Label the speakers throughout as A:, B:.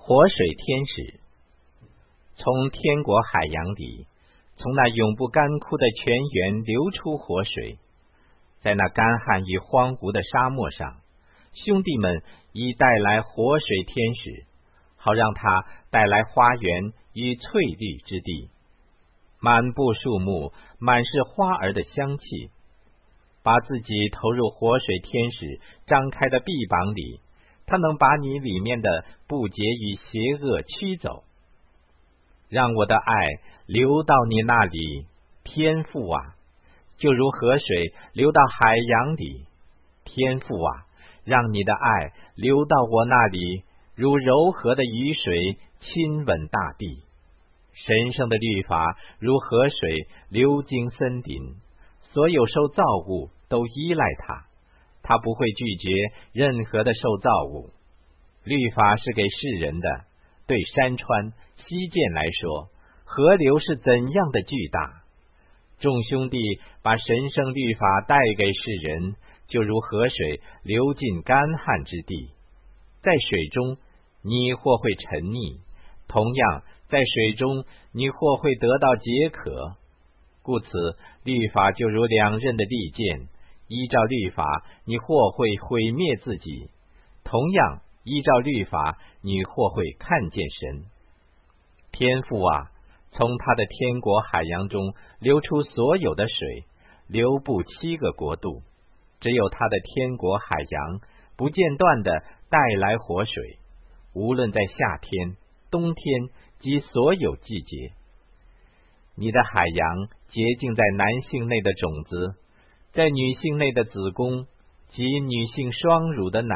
A: 活水天使从天国海洋里，从那永不干枯的泉源流出活水，在那干旱与荒芜的沙漠上，兄弟们已带来活水天使，好让他带来花园与翠绿之地，满布树木，满是花儿的香气。把自己投入活水天使张开的臂膀里，他能把你里面的不洁与邪恶驱走。让我的爱流到你那里，天父啊，就如河水流到海洋里。天父啊，让你的爱流到我那里，如柔和的雨水亲吻大地。神圣的律法如河水流经森林，所有受造物都依赖它，它不会拒绝任何的受造物。律法是给世人的，对山川溪涧来说，河流是怎样的巨大。众兄弟把神圣律法带给世人，就如河水流进干旱之地。在水中你或会沉溺，同样在水中你或会得到解渴。故此律法就如两刃的利剑，依照律法你或会毁灭自己，同样依照律法你或会看见神。天父啊，从他的天国海洋中流出所有的水，流布7个国度，只有他的天国海洋不间断地带来活水，无论在夏天、冬天及所有季节。你的海洋洁净在男性内的种子，在女性内的子宫及女性双乳的奶。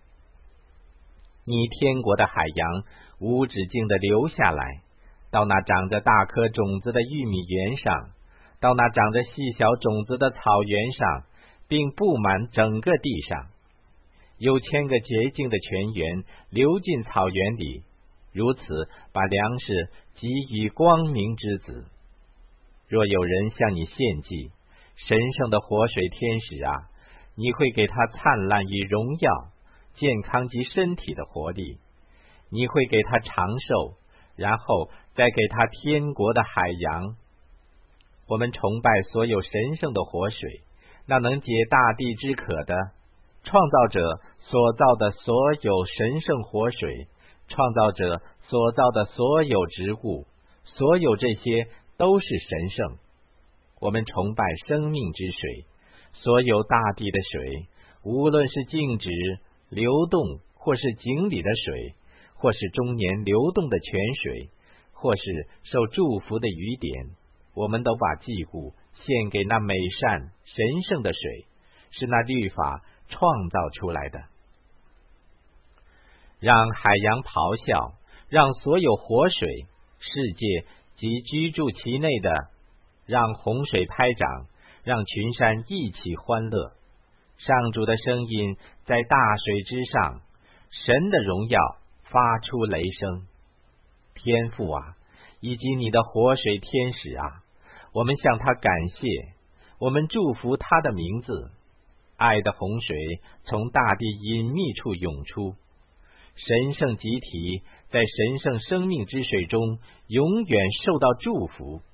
A: 你天国的海洋无止境地流下来，到那长着大颗种子的玉米园上，到那长着细小种子的草原上，并布满整个地上。有1000个洁净的泉源流进草原里，如此把粮食给予光明之子。若有人向你献祭，神圣的活水天使啊，你会给他灿烂与荣耀，健康及身体的活力。你会给他长寿，然后再给他天国的海洋。我们崇拜所有神圣的活水，那能解大地之渴的。创造者所造的所有神圣活水，创造者所造的所有植物，所有这些都是神圣。我们崇拜生命之水，所有大地的水，无论是静止、流动，或是井里的水，或是终年流动的泉水，或是受祝福的雨点，我们都把祭物献给那美善神圣的水，是那律法创造出来的。让海洋咆哮，让所有活水、世界及居住其内的，让洪水拍掌，让群山一起欢乐。上主的声音在大水之上，神的荣耀发出雷声。天父啊，以及你的活水天使啊，我们向他感谢，我们祝福他的名字。爱的洪水从大地隐秘处涌出，神圣集体在神圣生命之水中永远受到祝福。